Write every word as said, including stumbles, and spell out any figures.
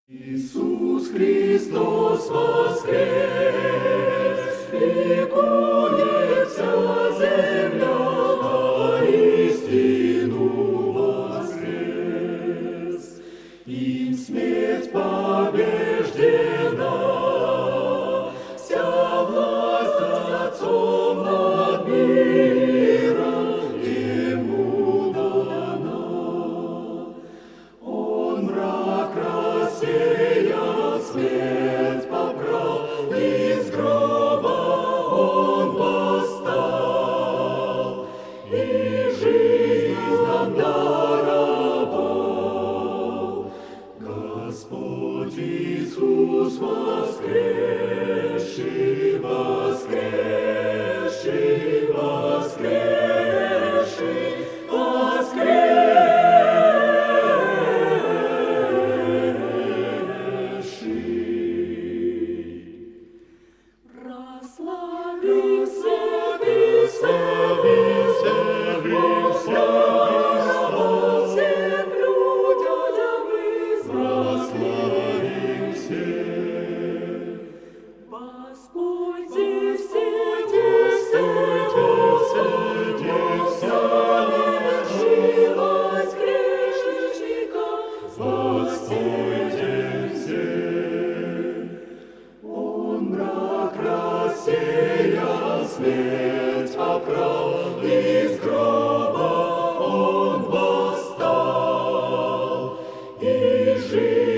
Иисус Христос воскрес, ликует вся земля, воистину воскрес. Им смерть побеждена, вся власть Отцом над миром Ему дана. Он мрак рассеял, смерть побрал, из гроба Он восстал, и жизнь нам даровал. Господь Иисус воскресший, воскресший, воскресший, воскресший. Прославился, веселился, Христос, всем людям прославился. Господь здесь сидит, совершилась грешника, воскресите. Он мрак рассеял, смерть побрал, из гроба Он восстал, и жизнь